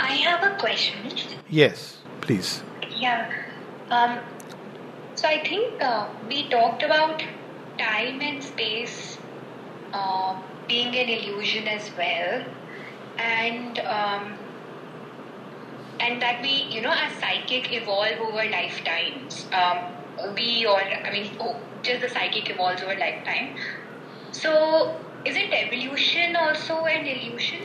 I have a question. Yes, please. Yeah. Um, so I think we talked about time and space being an illusion as well, and that we, as psychic evolve over lifetimes. Just the psychic evolves over lifetime. So, is it evolution also an illusion?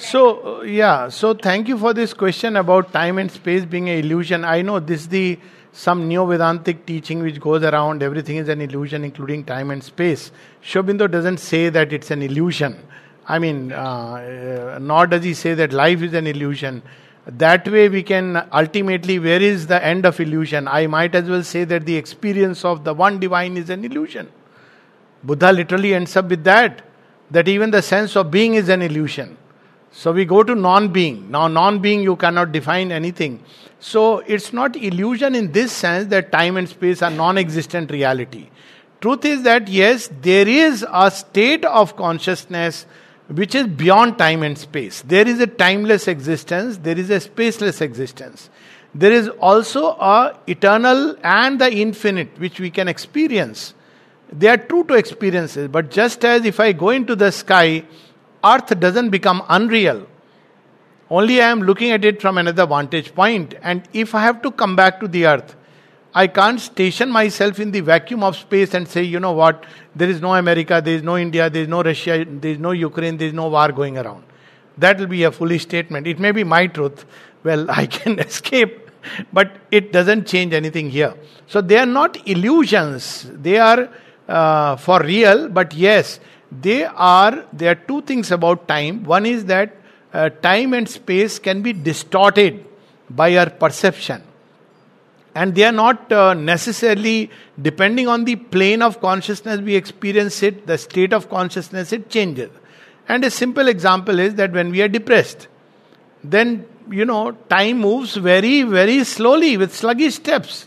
So thank you for this question about time and space being an illusion. I know this is some neo-Vedantic teaching which goes around everything is an illusion, including time and space. Shobindo doesn't say that it's an illusion. I mean, nor does he say that life is an illusion. That way we can ultimately, where is the end of illusion? I might as well say that the experience of the one divine is an illusion. Buddha literally ends up with that even the sense of being is an illusion. So we go to non-being. Now non-being, you cannot define anything. So it's not illusion in this sense that time and space are non-existent reality. Truth is that yes, there is a state of consciousness which is beyond time and space. There is a timeless existence, there is a spaceless existence. There is also a eternal and the infinite which we can experience. They are true to experiences, but just as if I go into the sky, earth doesn't become unreal. Only I am looking at it from another vantage point. And if I have to come back to the earth, I can't station myself in the vacuum of space and say, you know what, there is no America, there is no India, there is no Russia, there is no Ukraine, there is no war going around. That will be a foolish statement. It may be my truth. Well, I can escape, but it doesn't change anything here. So they are not illusions. They are for real, but yes, there are two things about time. One is that time and space can be distorted by our perception. And they are not necessarily depending on the plane of consciousness we experience it, the state of consciousness, it changes. And a simple example is that when we are depressed, then, time moves very, very slowly with sluggish steps.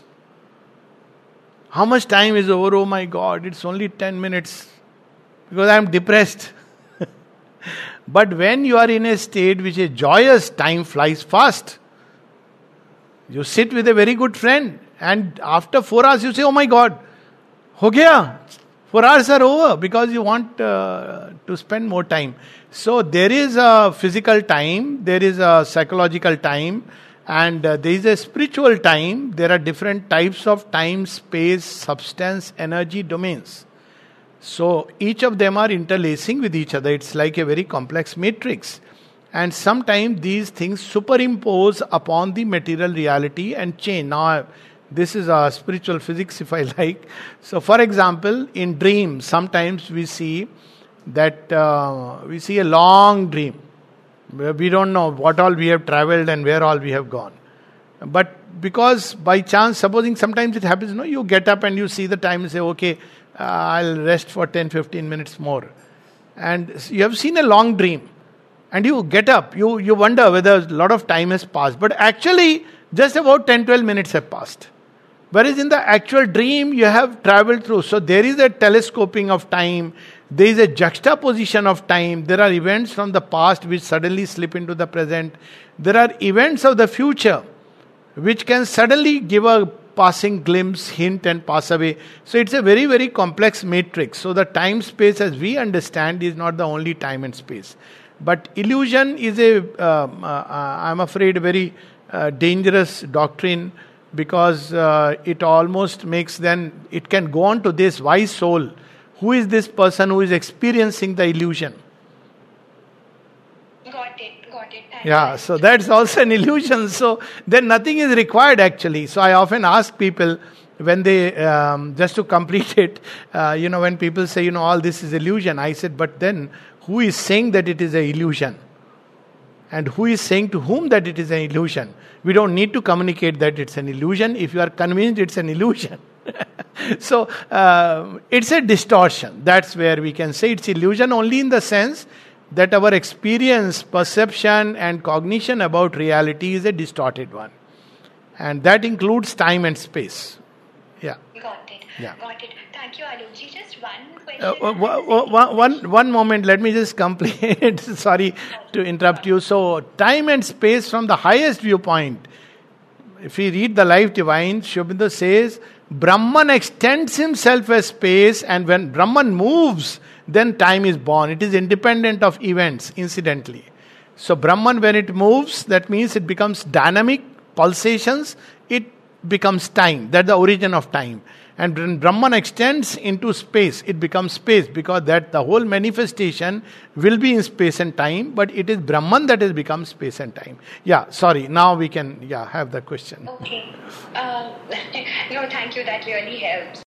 How much time is over? Oh my God, it's only 10 minutes because I am depressed. But when you are in a state which is joyous, time flies fast. You sit with a very good friend and after 4 hours you say, oh my God, ho gaya. 4 hours are over because you want to spend more time. So there is a physical time, there is a psychological time, and there is a spiritual time. There are different types of time, space, substance, energy domains. So each of them are interlacing with each other. It's like a very complex matrix. And sometimes these things superimpose upon the material reality and change. Now, this is a spiritual physics, if I like. So, for example, in dreams, sometimes we see that we see a long dream. We don't know what all we have traveled and where all we have gone. But because by chance, supposing sometimes it happens, you get up and you see the time and say, okay, I'll rest for 10-15 minutes more. And you have seen a long dream. And you get up, you wonder whether a lot of time has passed. But actually, just about 10-12 minutes have passed. Whereas in the actual dream, you have traveled through. So there is a telescoping of time. There is a juxtaposition of time. There are events from the past which suddenly slip into the present. There are events of the future which can suddenly give a passing glimpse, hint and pass away. So it's a very, very complex matrix. So the time-space as we understand is not the only time and space. But illusion is I'm afraid, a very dangerous doctrine because it almost makes it can go on to this wise soul. Who is this person who is experiencing the illusion? Got it. Yeah, so that's also an illusion. So then nothing is required actually. So I often ask people when they, just to complete it, when people say, all this is illusion, I said, but then who is saying that it is an illusion? And who is saying to whom that it is an illusion? We don't need to communicate that it's an illusion if you are convinced it's an illusion. So it's a distortion. That's where we can say it's illusion only in the sense that our experience, perception and cognition about reality is a distorted one. And that includes time and space. Yeah. Got it. Yeah. Got it. Thank you, Alokji. Just one One moment, let me just complete. Sorry to interrupt you. So, time and space from the highest viewpoint. If we read the Life Divine, Sri Aurobindo says, Brahman extends himself as space, and when Brahman moves, then time is born. It is independent of events, incidentally. So, Brahman, when it moves, that means it becomes dynamic, pulsations, it becomes time. That's the origin of time. And when Brahman extends into space, it becomes space, because that the whole manifestation will be in space and time, but it is Brahman that has become space and time. Yeah, sorry. Now we can have the question. Okay. No, thank you. That really helps.